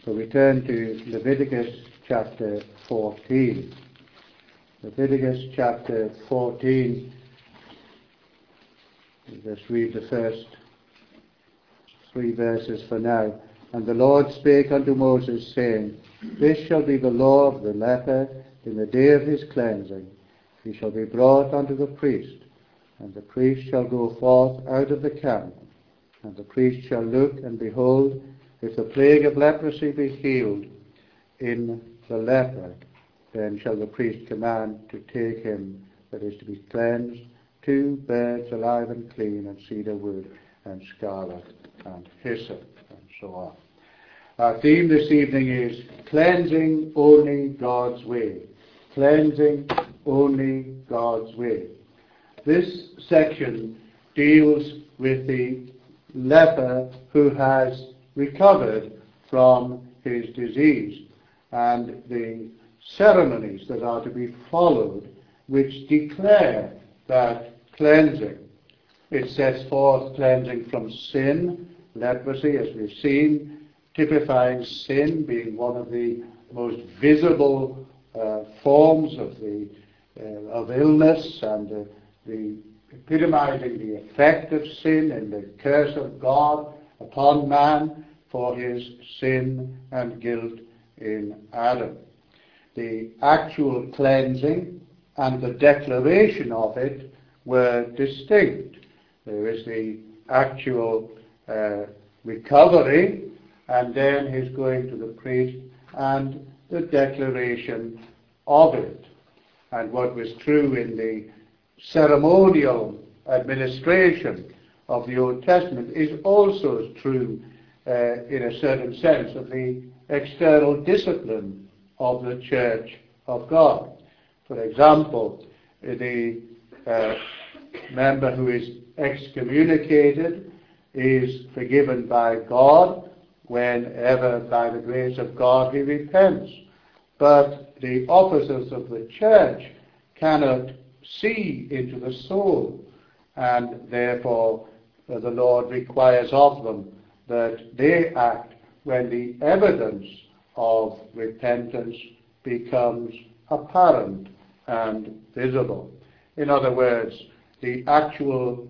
So we turn to Leviticus chapter 14. Leviticus chapter 14. We'll just read the first 3 verses for now. And the Lord spake unto Moses, saying, This shall be the law of the leper in the day of his cleansing. He shall be brought unto the priest, and the priest shall go forth out of the camp. And the priest shall look, and behold, if the plague of leprosy be healed in the leper, then shall the priest command to take him that is to be cleansed 2 birds alive and clean, and cedar wood, and scarlet, and hyssop, and so on. Our theme this evening is cleansing only God's way. Cleansing only God's way. This section deals with the leper who has recovered from his disease and the ceremonies that are to be followed which declare that cleansing. It sets forth cleansing from sin, leprosy, as we've seen, typifying sin being one of the most visible forms of illness, and the epitomizing the effect of sin and the curse of God upon man for his sin and guilt in Adam. The actual cleansing and the declaration of it were distinct. There is the actual recovery, and then his going to the priest and the declaration of it. And what was true in the ceremonial administration of the Old Testament is also true in a certain sense of the external discipline of the Church of God. For example, the member who is excommunicated is forgiven by God whenever, by the grace of God, he repents. But the officers of the Church cannot see into the soul, and therefore the Lord requires of them that they act when the evidence of repentance becomes apparent and visible. In other words, the actual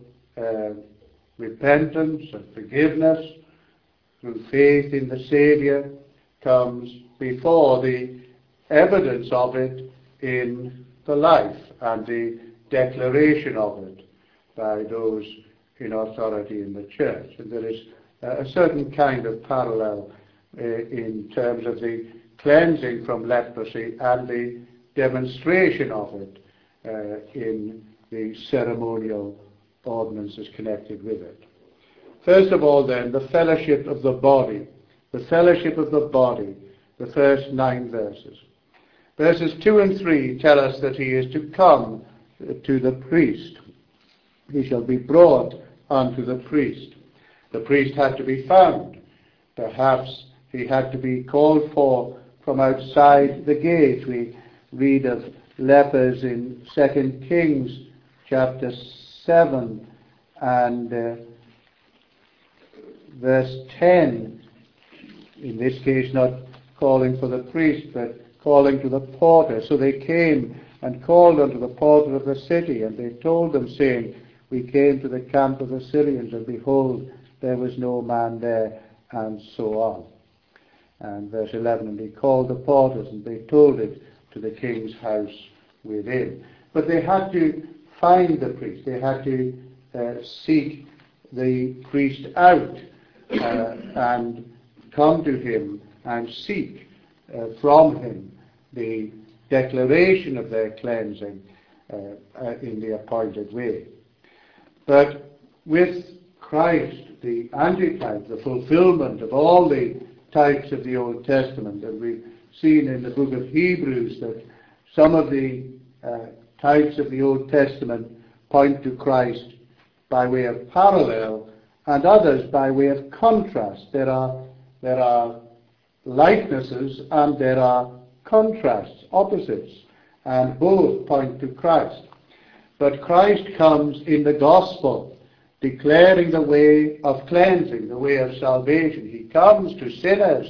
repentance and forgiveness through faith in the Saviour comes before the evidence of it in the life and the declaration of it by those in authority in the church. And there is a certain kind of parallel in terms of the cleansing from leprosy and the demonstration of it in the ceremonial ordinances connected with it. First of all, then, the fellowship of the body. The fellowship of the body, the first 9 verses. Verses 2 and 3 tell us that he is to come to the priest. He shall be brought unto the priest. The priest had to be found. Perhaps he had to be called for from outside the gate. We read of lepers in 2 Kings chapter 7 and verse 10. In this case, not calling for the priest, but calling to the porter. So they came and called unto the porter of the city, and they told them, saying, We came to the camp of the Syrians, and behold, there was no man there, and so on. And verse 11, And he called the porters, and they told it to the king's house within. But they had to find the priest. They had to seek the priest out and come to him and seek from him the declaration of their cleansing in the appointed way. But with Christ, the antitype, the fulfillment of all the types of the Old Testament, and we've seen in the book of Hebrews that some of the types of the Old Testament point to Christ by way of parallel, and others by way of contrast. There are likenesses and there are contrasts, opposites, and both point to Christ. But Christ comes in the gospel, declaring the way of cleansing, the way of salvation. He comes to sinners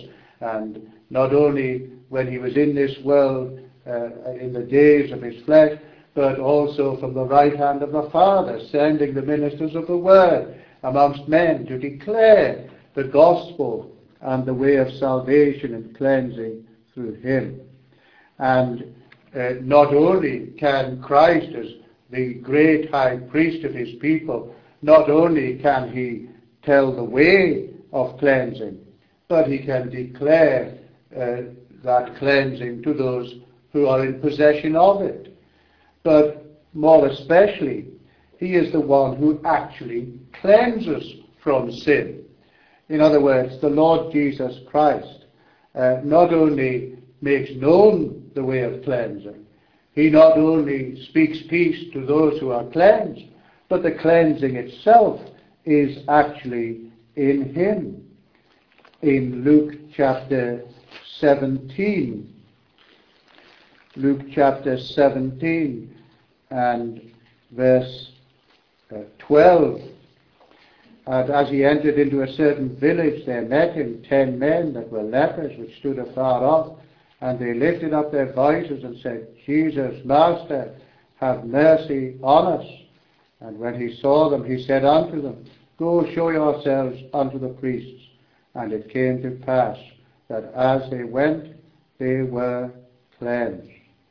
And not only when he was in this world in the days of his flesh, but also from the right hand of the Father, sending the ministers of the word amongst men to declare the gospel and the way of salvation and cleansing through him. And not only can Christ, as the great high priest of his people, not only can he tell the way of cleansing, but he can declare that cleansing to those who are in possession of it. But more especially, he is the one who actually cleanses from sin. In other words, the Lord Jesus Christ not only makes known the way of cleansing, he not only speaks peace to those who are cleansed, but the cleansing itself is actually in him. In Luke chapter 17, and verse 12, and as he entered into a certain village, there met him 10 men that were lepers, which stood afar off, and they lifted up their voices and said, Jesus, Master, have mercy on us. And when he saw them, he said unto them, Go show yourselves unto the priests. And it came to pass that as they went, they were cleansed.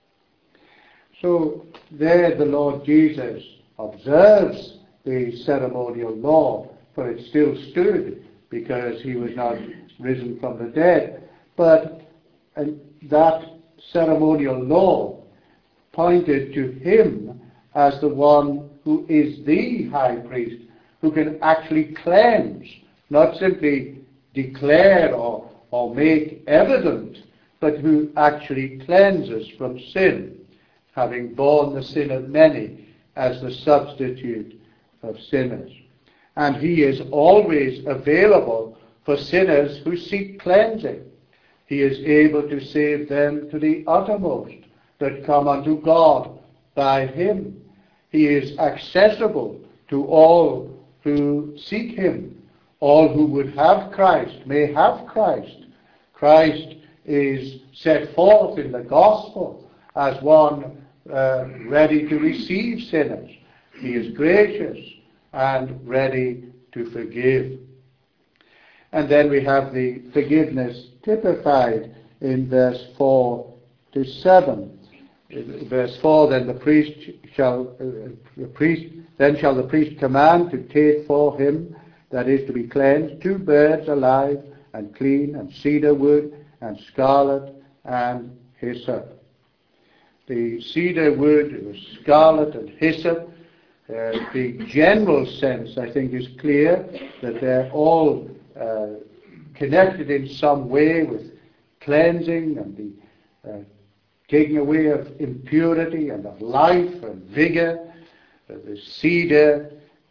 So there the Lord Jesus observes the ceremonial law, for it still stood because he was not risen from the dead. But that ceremonial law pointed to him as the one who is the high priest, who can actually cleanse, not simply declare or make evident, but who actually cleanses from sin, having borne the sin of many as the substitute of sinners. And he is always available for sinners who seek cleansing. He is able to save them to the uttermost that come unto God by him. He is accessible to all who seek him. All who would have Christ may have Christ. Christ is set forth in the gospel as one ready to receive sinners. He is gracious and ready to forgive. And then we have the forgiveness typified in verse 4 to 7. In verse 4, then shall the priest command to take for him that is to be cleansed 2 birds alive and clean, and cedar wood, and scarlet, and hyssop. The cedar wood, scarlet, and hyssop, the general sense, I think, is clear that they're all connected in some way with cleansing and the taking away of impurity and of life and vigor. The cedar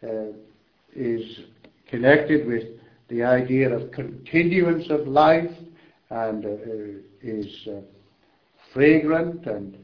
is connected with the idea of continuance of life and is fragrant, and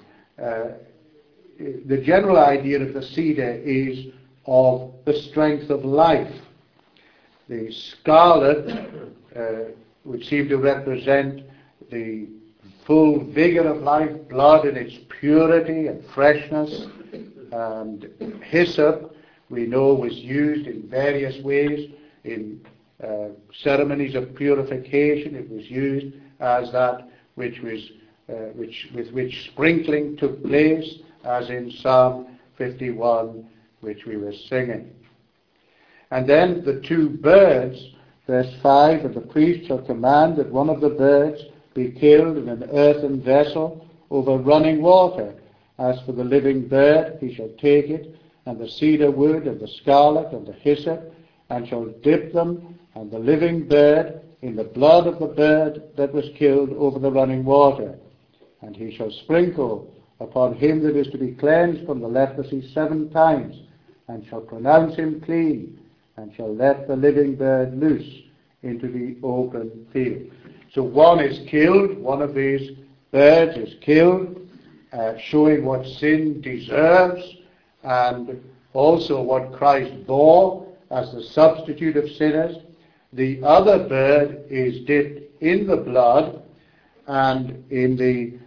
the general idea of the cedar is of the strength of life. The scarlet would seem to represent the full vigor of life, blood in its purity and freshness. And hyssop, we know, was used in various ways in ceremonies of purification. It was used as that with which sprinkling took place, as in Psalm 51, which we were singing. And then the 2 birds, verse 5, and the priest shall command that one of the birds be killed in an earthen vessel over running water. As for the living bird, he shall take it, and the cedar wood, and the scarlet, and the hyssop, and shall dip them, and the living bird, in the blood of the bird that was killed over the running water. And he shall sprinkle upon him that is to be cleansed from the leprosy 7 times, and shall pronounce him clean, and shall let the living bird loose into the open field. So one is killed, one of these birds is killed, showing what sin deserves, and also what Christ bore as the substitute of sinners. The other bird is dipped in the blood and in the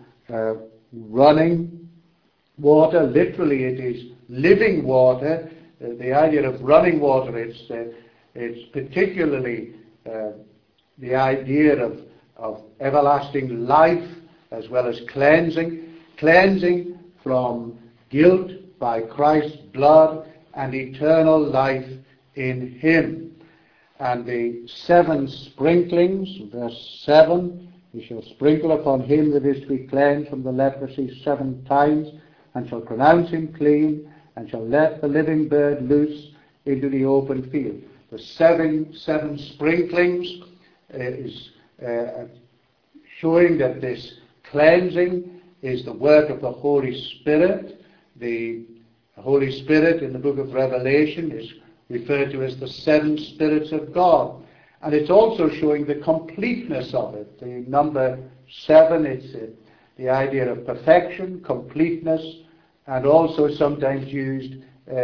running water. Literally, it is living water. The idea of running water, it's particularly the idea of everlasting life as well as cleansing from guilt by Christ's blood and eternal life in him. And the 7 sprinklings, verse 7, he shall sprinkle upon him that is to be cleansed from the leprosy 7 times, and shall pronounce him clean, and shall let the living bird loose into the open field. The 7 sprinklings is showing that this cleansing is the work of the Holy Spirit. The Holy Spirit in the book of Revelation is referred to as the 7 spirits of God. And it's also showing the completeness of it. The number 7, it's the idea of perfection, completeness, and also sometimes used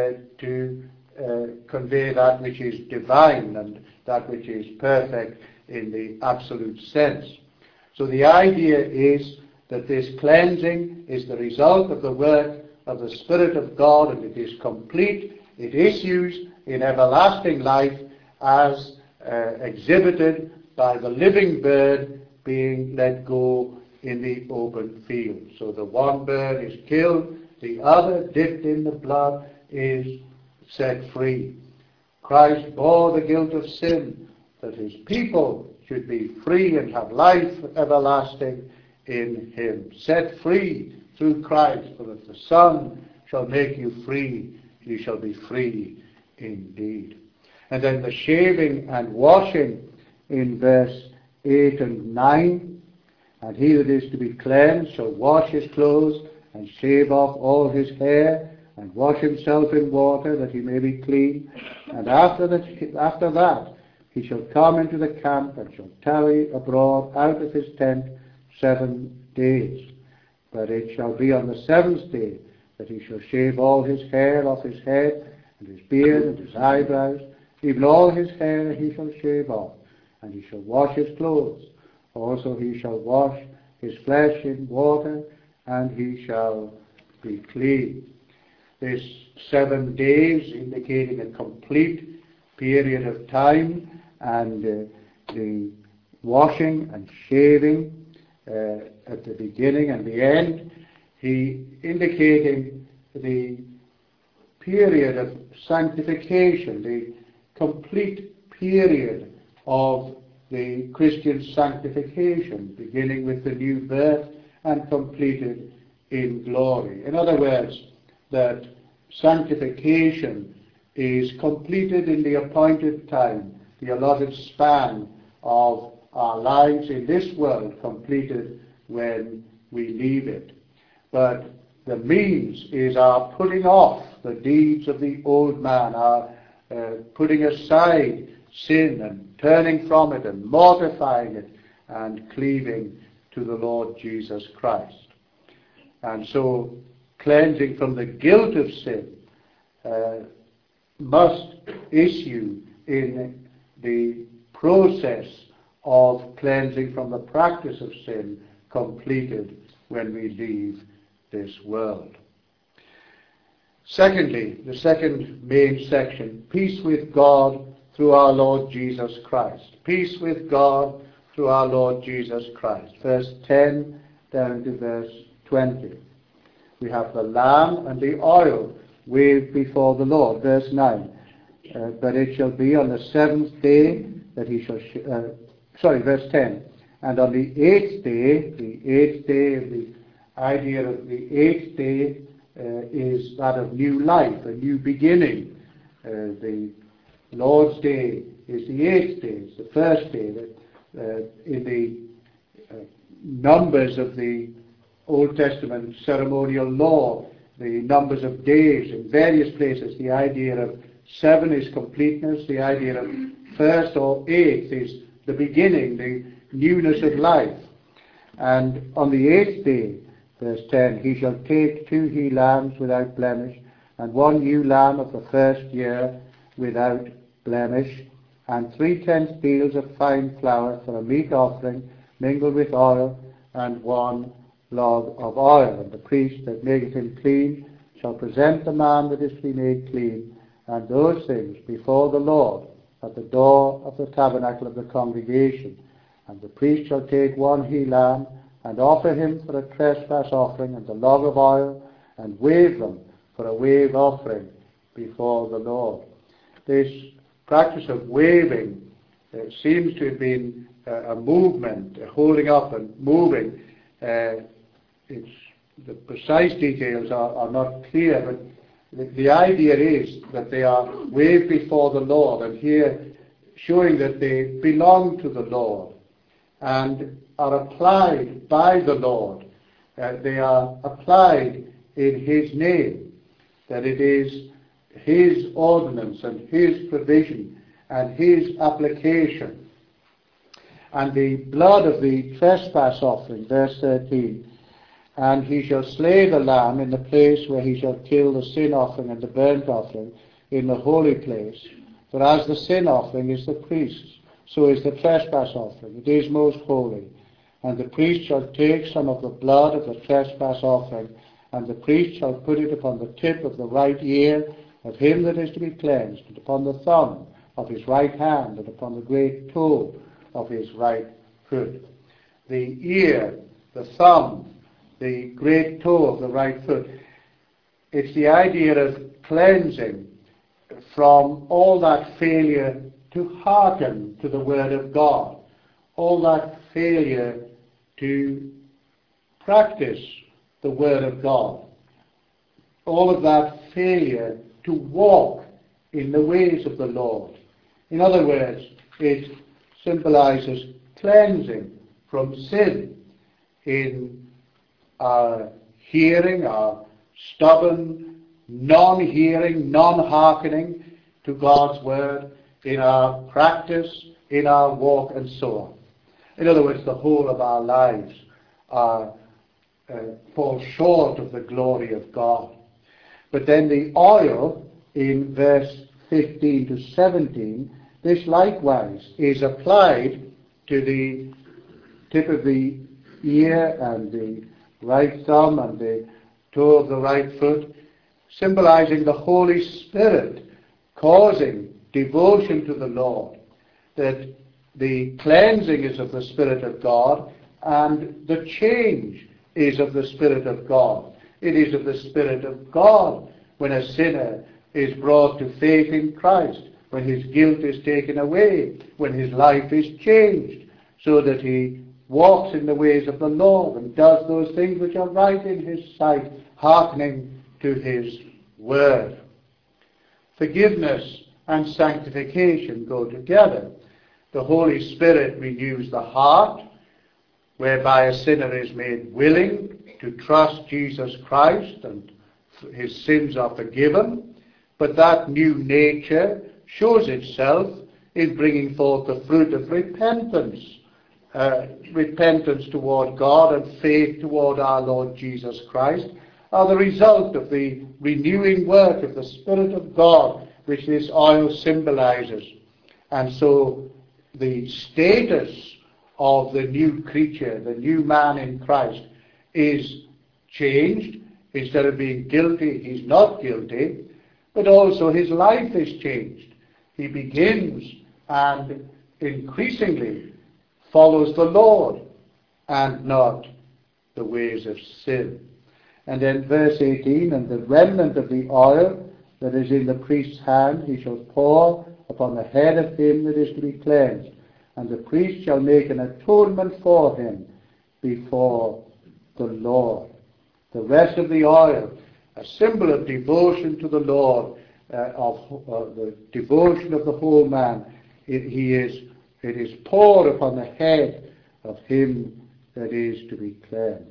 to convey that which is divine and that which is perfect in the absolute sense. So the idea is that this cleansing is the result of the work of the Spirit of God, and it is complete. It issues in everlasting life as exhibited by the living bird being let go in the open field. So the one bird is killed, the other, dipped in the blood, is set free. Christ bore the guilt of sin, that his people should be free and have life everlasting in him. Set free through Christ, for if the Son shall make you free, you shall be free indeed. And then the shaving and washing in verse 8 and 9. And he that is to be cleansed shall wash his clothes and shave off all his hair and wash himself in water that he may be clean. And after that he shall come into the camp and shall tarry abroad out of his tent 7 days. But it shall be on the 7th day that he shall shave all his hair off his head, and his beard and his eyebrows, even all his hair he shall shave off, and he shall wash his clothes. Also he shall wash his flesh in water, and he shall be clean. This 7 days indicating a complete period of time, and the washing and shaving at the beginning and the end, he indicating the period of sanctification, the complete period of the Christian sanctification, beginning with the new birth and completed in glory. In other words, that sanctification is completed in the appointed time, the allotted span of our lives in this world, completed when we leave it. But the means is our putting off the deeds of the old man, our putting aside sin and turning from it and mortifying it and cleaving to the Lord Jesus Christ. And so cleansing from the guilt of sin must issue in the process of cleansing from the practice of sin completed when we leave this world. Secondly, the second main section, peace with God through our Lord Jesus Christ. Peace with God through our Lord Jesus Christ. Verse 10 down to verse 20. We have the lamb and the oil waved before the Lord. Verse 9. But it shall be on the 7th day that he shall... verse 10. And on the 8th day, the idea of the 8th day is that of new life, a new beginning. The Lord's Day is the 8th day, it's the first day. In the numbers of the Old Testament ceremonial law, the numbers of days in various places, the idea of 7 is completeness, the idea of 1st or 8th is the beginning, the newness of life. And on the 8th day, verse 10, he shall take 2 he-lambs without blemish, and 1 ewe lamb of the first year without blemish, and 3/10 deals of fine flour for a meat offering mingled with oil, and 1 log of oil. And the priest that maketh him clean shall present the man that is to be made clean, and those things before the Lord at the door of the tabernacle of the congregation. And the priest shall take 1 he-lamb, and offer him for a trespass offering, and the log of oil, and wave them for a wave offering before the Lord. This practice of waving seems to have been a movement, holding up and moving. The precise details are not clear, but the idea is that they are waved before the Lord, and here showing that they belong to the Lord and are applied by the Lord. They are applied in His name, that it is His ordinance and His provision and His application. And the blood of the trespass offering, verse 13, and he shall slay the lamb in the place where he shall kill the sin offering and the burnt offering in the holy place. For as the sin offering is the priest's, so is the trespass offering. It is most holy. And the priest shall take some of the blood of the trespass offering, and the priest shall put it upon the tip of the right ear of him that is to be cleansed, and upon the thumb of his right hand, and upon the great toe of his right foot. The ear, the thumb, the great toe of the right foot. It's the idea of cleansing from all that failure to hearken to the Word of God, all that failure to practice the Word of God, all of that failure to walk in the ways of the Lord. In other words, it symbolizes cleansing from sin in our hearing, our stubborn non-hearing, non-hearkening to God's Word, in our practice, in our walk, and so on. In other words, the whole of our lives fall short of the glory of God. But then the oil in verse 15 to 17, this likewise is applied to the tip of the ear and the right thumb and the toe of the right foot, symbolizing the Holy Spirit causing devotion to the Lord, that the cleansing is of the Spirit of God and the change is of the Spirit of God. It is of the Spirit of God when a sinner is brought to faith in Christ, when his guilt is taken away, when his life is changed, so that he walks in the ways of the Lord and does those things which are right in his sight, hearkening to his word. Forgiveness and sanctification go together. The Holy Spirit renews the heart, whereby a sinner is made willing to trust Jesus Christ and his sins are forgiven. But that new nature shows itself in bringing forth the fruit of repentance. Repentance toward God and faith toward our Lord Jesus Christ are the result of the renewing work of the Spirit of God, which this oil symbolizes. And so the status of the new creature, the new man in Christ, is changed. Instead of being guilty, he's not guilty, but also his life is changed. He begins and increasingly follows the Lord and not the ways of sin. And then verse 18, and the remnant of the oil that is in the priest's hand he shall pour upon the head of him that is to be cleansed, and the priest shall make an atonement for him before the Lord. The rest of the oil, a symbol of devotion to the Lord, of the devotion of the whole man. It is poured upon the head of him that is to be cleansed.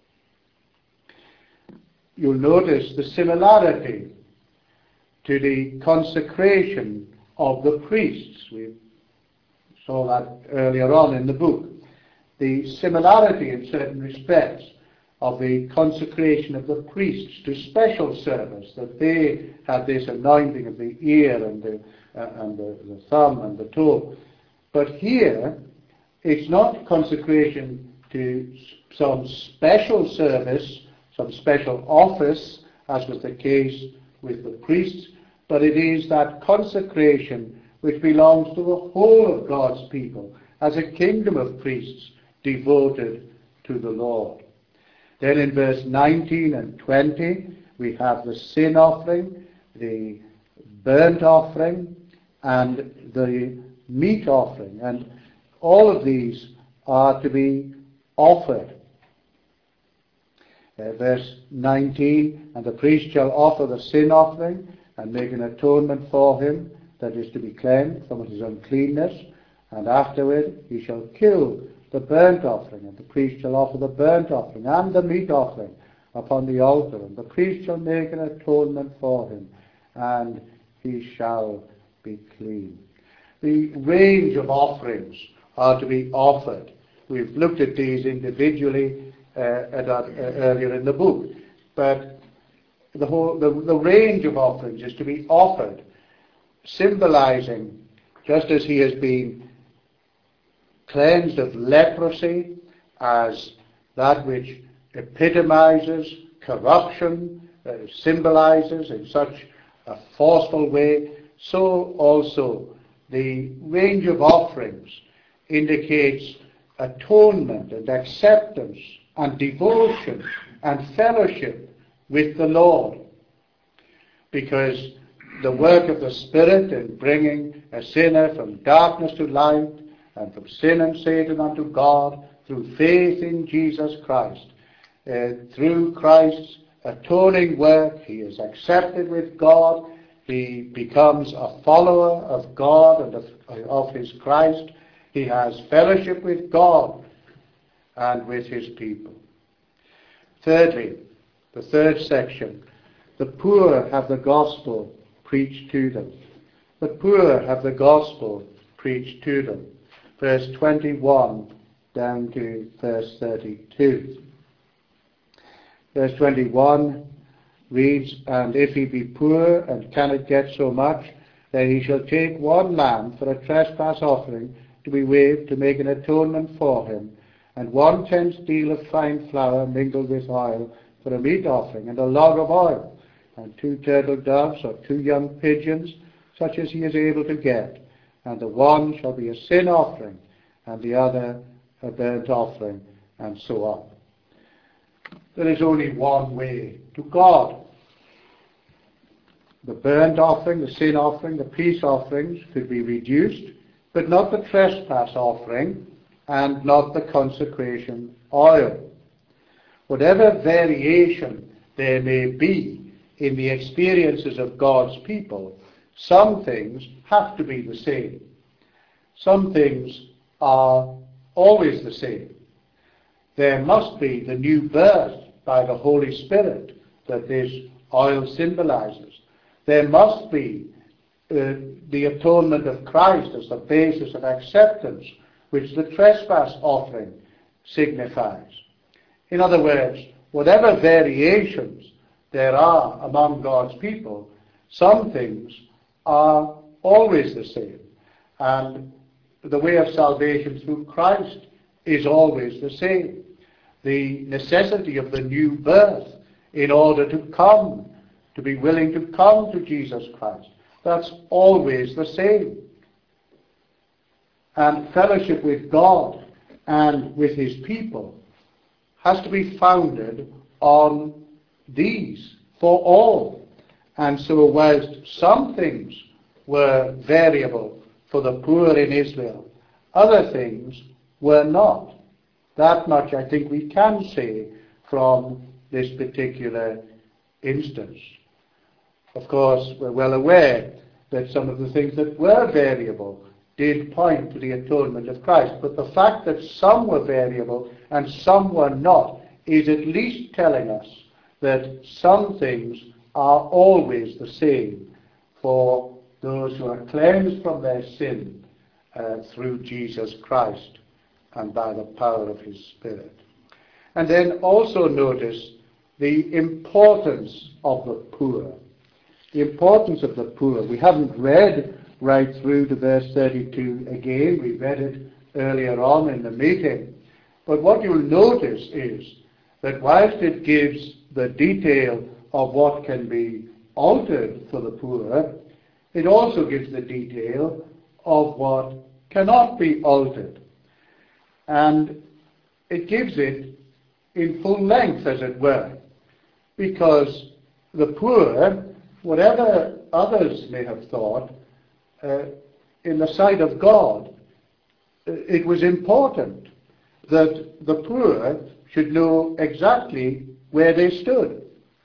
You'll notice the similarity to the consecration of the priests. We saw that earlier on in the book. The similarity in certain respects of the consecration of the priests to special service, that they had this anointing of the ear and and the thumb and the toe. But here, it's not consecration to some special service, some special office, as was the case with the priests, but it is that consecration which belongs to the whole of God's people as a kingdom of priests devoted to the Lord. Then in verse 19 and 20, we have the sin offering, the burnt offering, and the meat offering. And all of these are to be offered. Verse 19, and the priest shall offer the sin offering and make an atonement for him that is to be cleansed from his uncleanness, and afterward he shall kill the burnt offering, and the priest shall offer the burnt offering and the meat offering upon the altar, and the priest shall make an atonement for him, and he shall be clean. The range of offerings are to be offered. We've looked at these individually earlier in the book, but the range of offerings is to be offered, symbolizing, just as he has been cleansed of leprosy as that which epitomizes corruption, symbolizes in such a forceful way, so also the range of offerings indicates atonement and acceptance and devotion and fellowship with the Lord. Because the work of the Spirit in bringing a sinner from darkness to light and from sin and Satan unto God through faith in Jesus Christ, through Christ's atoning work, he is accepted with God, he becomes a follower of God and of his Christ, he has fellowship with God and with his people. Thirdly, the third section, the poor have the gospel preached to them. The poor have the gospel preached to them. Verse 21 down to verse 32. Verse 21 reads, and if he be poor and cannot get so much, then he shall take one lamb for a trespass offering to be waved to make an atonement for him, and 1/10 deal of fine flour mingled with oil for a meat offering, and a log of oil, and 2 turtle doves or 2 young pigeons, such as he is able to get. And the one shall be a sin offering, and the other a burnt offering, and so on. There is only one way to God. The burnt offering, the sin offering, the peace offerings could be reduced, but not the trespass offering and not the consecration oil. Whatever variation there may be in the experiences of God's people, some things have to be the same. Some things are always the same. There must be the new birth by the Holy Spirit that this oil symbolizes. There must be the atonement of Christ as the basis of acceptance, which the trespass offering signifies. In other words, whatever variations there are among God's people, some things are always the same. And the way of salvation through Christ is always the same. The necessity of the new birth in order to come, to be willing to come to Jesus Christ, that's always the same. And fellowship with God and with his people has to be founded on these for all. And so whilst some things were variable for the poor in Israel, other things were not. That much I think we can say from this particular instance. Of course, we're well aware that some of the things that were variable did point to the atonement of Christ. But the fact that some were variable and some were not is at least telling us that some things are always the same for those who are cleansed from their sin through Jesus Christ and by the power of his Spirit. And then also notice the importance of the poor. The importance of the poor. We haven't read right through to verse 32 again. We read it earlier on in the meeting. But what you'll notice is that whilst it gives the detail of what can be altered for the poor, it also gives the detail of what cannot be altered. And it gives it in full length, as it were, because the poor, whatever others may have thought, in the sight of God, it was important that the poor should know exactly where they stood.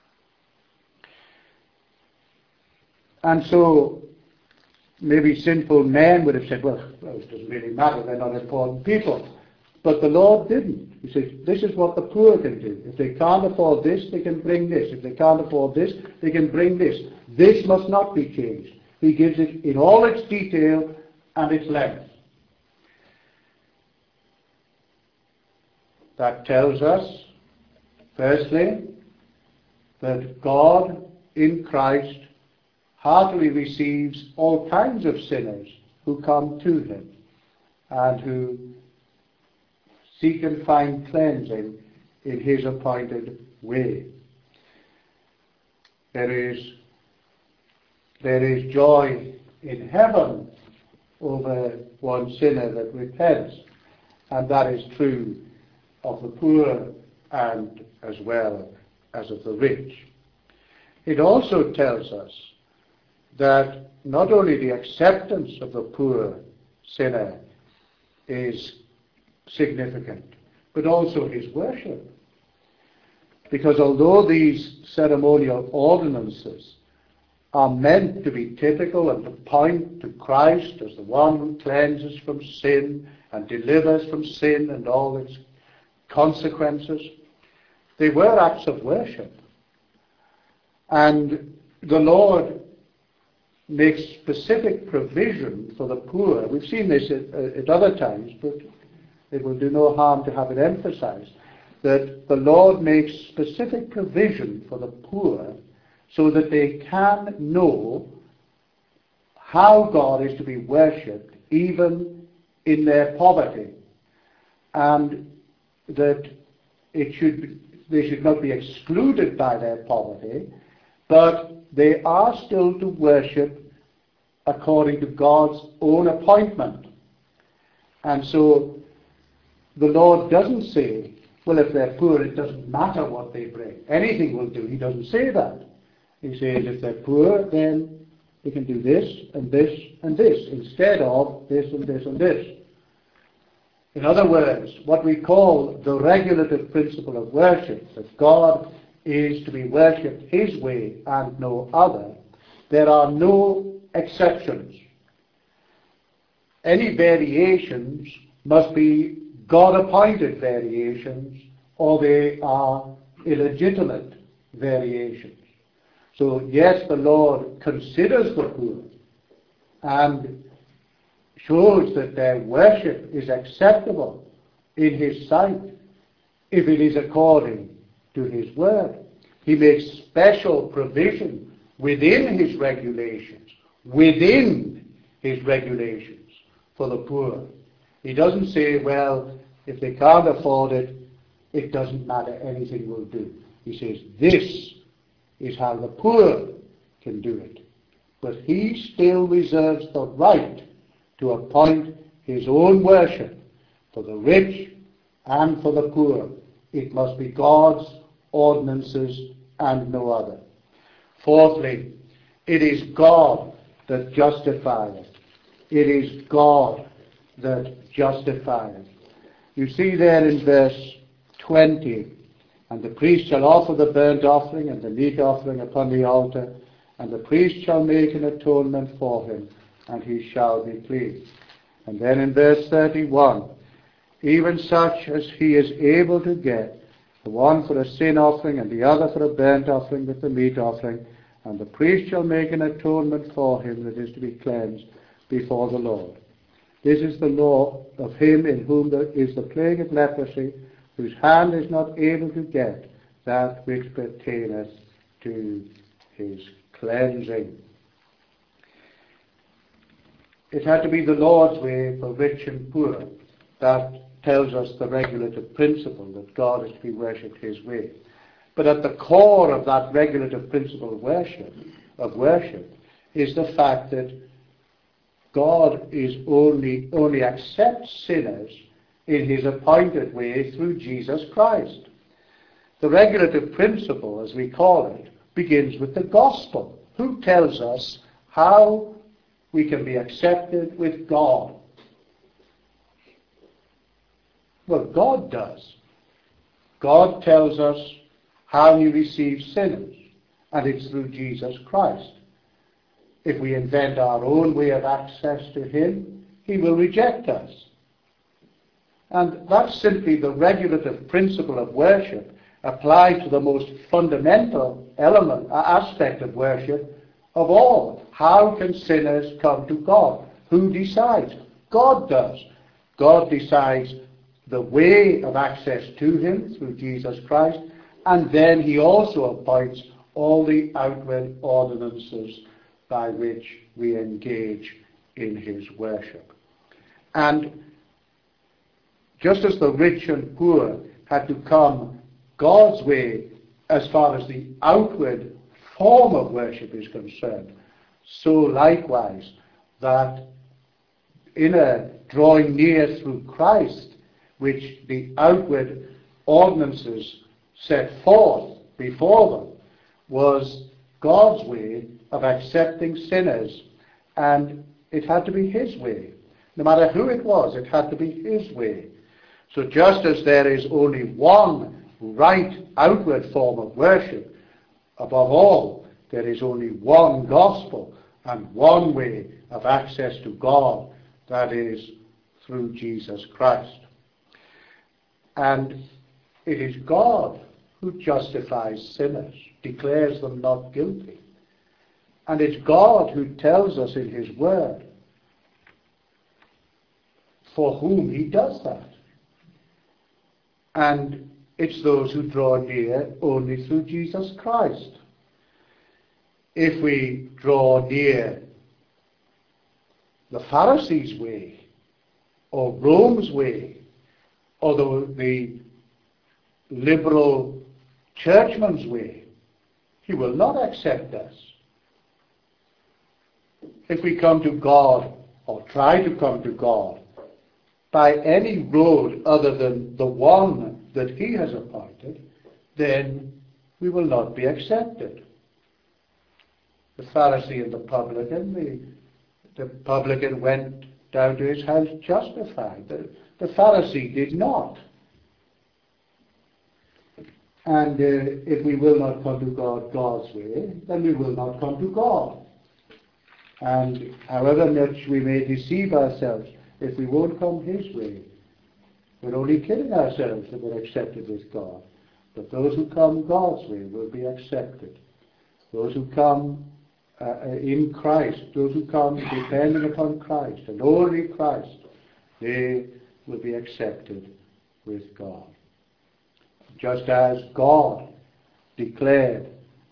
And so maybe sinful men would have said, well, it doesn't really matter, they're not important people. But the Lord didn't. He says, this is what the poor can do. If they can't afford this, they can bring this. If they can't afford this, they can bring this. This must not be changed. He gives it in all its detail and its length. That tells us, firstly, that God in Christ heartily receives all kinds of sinners who come to him and who seek and find cleansing in his appointed way. There is joy in heaven over one sinner that repents, and that is true of the poor and as well as of the rich. It also tells us that not only the acceptance of the poor sinner is significant, but also his worship. Because although these ceremonial ordinances are meant to be typical and to point to Christ as the one who cleanses from sin and delivers from sin and all its consequences, they were acts of worship. And the Lord makes specific provision for the poor. We've seen this at other times, but it will do no harm to have it emphasized, that the Lord makes specific provision for the poor so that they can know how God is to be worshipped even in their poverty, and that they should not be excluded by their poverty, but they are still to worship according to God's own appointment. And so the Lord doesn't say, well, if they're poor, it doesn't matter what they bring. Anything will do. He doesn't say that. He says if they're poor, then they can do this and this and this instead of this and this and this. In other words, what we call the regulative principle of worship, that God is to be worshipped his way and no other, there are no exceptions. Any variations must be God-appointed variations, or they are illegitimate variations. So yes, the Lord considers the poor and shows that their worship is acceptable in his sight if it is according to his word. He makes special provision within his regulations for the poor. He doesn't say, well, if they can't afford it, it doesn't matter, anything will do. He says, this is how the poor can do it. But he still reserves the right to appoint his own worship for the rich and for the poor. It must be God's ordinances and no other. Fourthly, it is God that justifieth. It is God that justifieth. You see there in verse 20, and the priest shall offer the burnt offering and the meat offering upon the altar, and the priest shall make an atonement for him, and he shall be clean. And then in verse 31, even such as he is able to get, the one for a sin offering and the other for a burnt offering with the meat offering, and the priest shall make an atonement for him that is to be cleansed before the Lord. This is the law of him in whom there is the plague of leprosy, whose hand is not able to get that which pertaineth to his cleansing. it had to be the Lord's way for rich and poor. That tells us the regulative principle that God is to be worshipped his way. But at the core of that regulative principle of worship is the fact that God is only accepts sinners in his appointed way through Jesus Christ. The regulative principle, as we call it, begins with the gospel. Who tells us how we can be accepted with God? Well, God does. God tells us how he receives sinners, and it's through Jesus Christ. If we invent our own way of access to him, he will reject us. And that's simply the regulative principle of worship applied to the most fundamental aspect of worship of all. How can sinners come to God? Who decides? God does. God decides the way of access to him through Jesus Christ, and then he also appoints all the outward ordinances by which we engage in his worship. And just as the rich and poor had to come God's way as far as the outward form of worship is concerned, so likewise that in a drawing near through Christ, which the outward ordinances set forth before them, was God's way of accepting sinners, and it had to be his way. No matter who it was, it had to be his way. So just as there is only one right outward form of worship, above all, there is only one gospel and one way of access to God, that is through Jesus Christ. And it is God who justifies sinners, declares them not guilty. And it's God who tells us in his word for whom he does that. And it's those who draw near only through Jesus Christ. If we draw near the Pharisees' way, or Rome's way, or the liberal churchman's way, he will not accept us. If we come to God, or try to come to God, by any road other than the one that he has appointed, then we will not be accepted. The Pharisee and the publican, the publican went down to his house justified. The Pharisee did not. And if we will not come to God God's way, then we will not come to God. And however much we may deceive ourselves, if we won't come his way, we're only kidding ourselves that we're accepted with God. But those who come God's way will be accepted. Those who come in Christ, those who come depending upon Christ and only Christ, they will be accepted with God. Just as God declared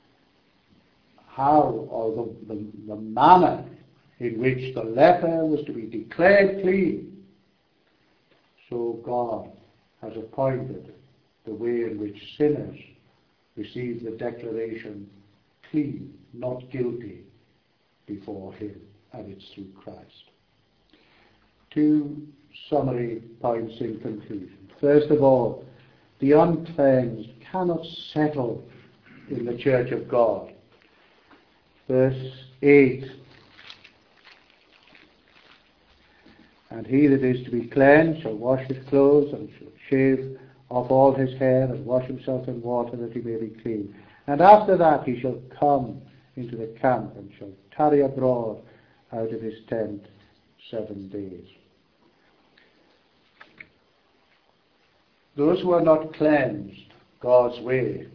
how, or the manner in which the leper was to be declared clean, so God has appointed the way in which sinners receive the declaration clean, not guilty, before him, and it's through Christ. Two summary points in conclusion. First of all, the uncleansed cannot settle in the church of God. Verse 8, and he that is to be cleansed shall wash his clothes and shall shave off all his hair and wash himself in water that he may be clean. And after that he shall come into the camp and shall tarry abroad out of his tent 7 days. Those who are not cleansed God's way,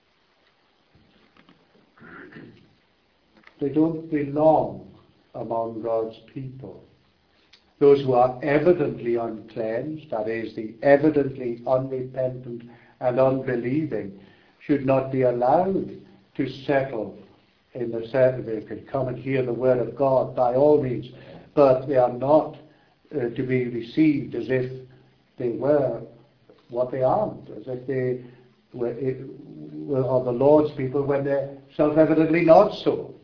they don't belong among God's people. Those who are evidently uncleansed, that is, the evidently unrepentant and unbelieving, should not be allowed to settle in the certain. They can come and hear the word of God by all means, but they are not to be received as if they were what they aren't, as if they were the Lord's people when they're self-evidently not so.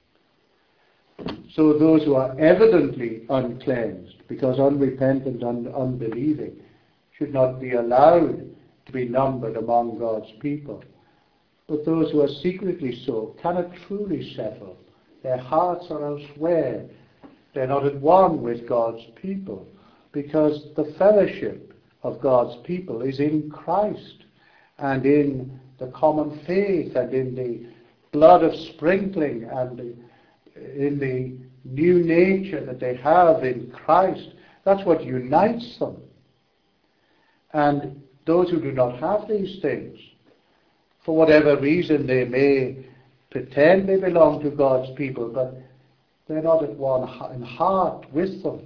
So those who are evidently uncleansed, because unrepentant and unbelieving, should not be allowed to be numbered among God's people. But those who are secretly so cannot truly settle. Their hearts are elsewhere. They're not at one with God's people, because the fellowship of God's people is in Christ and in the common faith and in the blood of sprinkling and in the new nature that they have in Christ. That's what unites them. And those who do not have these things, for whatever reason they may pretend they belong to God's people, but they're not at one in heart with them.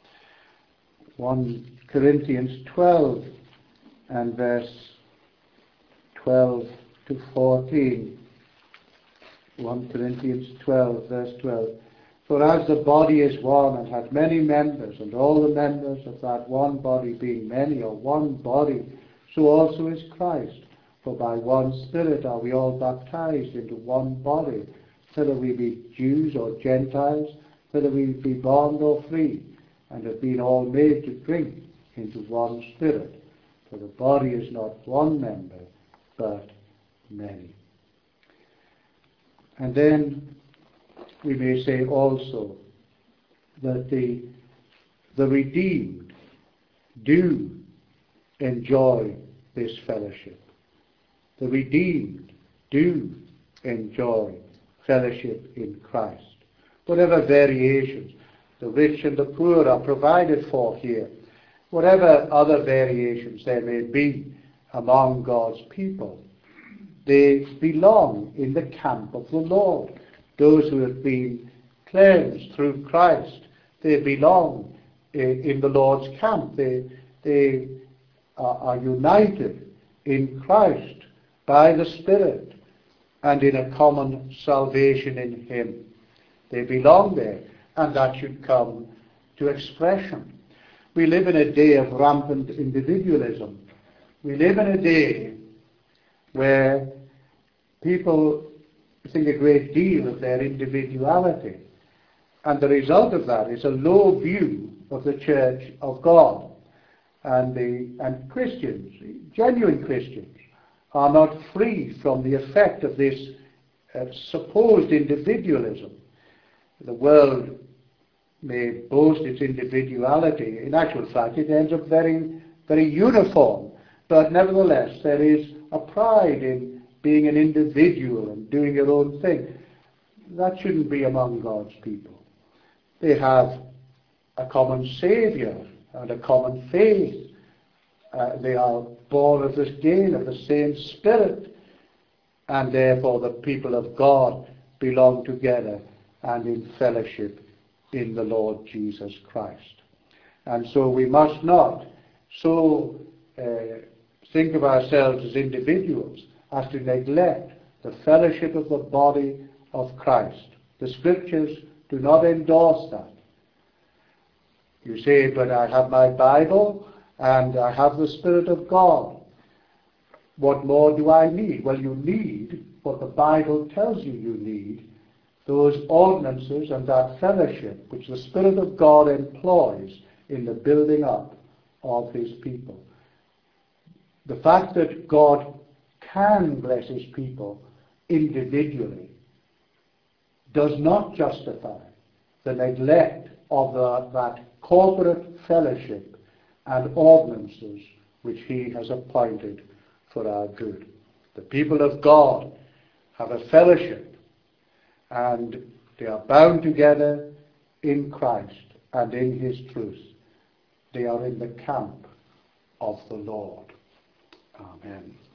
1 Corinthians 12 and verse 12 to 14. 1 Corinthians 12, verse 12. For as the body is one and hath many members, and all the members of that one body being many are one body, so also is Christ. For by one Spirit are we all baptized into one body, whether we be Jews or Gentiles, whether we be bond or free, and have been all made to drink into one Spirit. For the body is not one member, but many. And then we may say also that the redeemed do enjoy this fellowship. The redeemed do enjoy fellowship in Christ. Whatever variations the rich and the poor are provided for here, whatever other variations there may be among God's people, they belong in the camp of the Lord. Those who have been cleansed through Christ, they belong in the Lord's camp. They are united in Christ by the Spirit and in a common salvation in Him. They belong there, and that should come to expression. We live in a day of rampant individualism. We live in a day where people think a great deal of their individuality, and the result of that is a low view of the Church of God. And Christians, genuine Christians, are not free from the effect of this supposed individualism. The world may boast its individuality. In actual fact, it ends up very, very uniform. But nevertheless, there is a pride in being an individual and doing your own thing. That shouldn't be among God's people. They have a common Saviour and a common faith. They are born of this again of the same Spirit, and therefore the people of God belong together and in fellowship in the Lord Jesus Christ. And so we must not so think of ourselves as individuals as to neglect the fellowship of the body of Christ. The Scriptures do not endorse that. You say, but I have my Bible and I have the Spirit of God. What more do I need? Well, you need what the Bible tells you you need, those ordinances and that fellowship which the Spirit of God employs in the building up of His people. The fact that God can bless His people individually does not justify the neglect of that corporate fellowship and ordinances which He has appointed for our good. The people of God have a fellowship, and they are bound together in Christ and in His truth. They are in the camp of the Lord. Amen.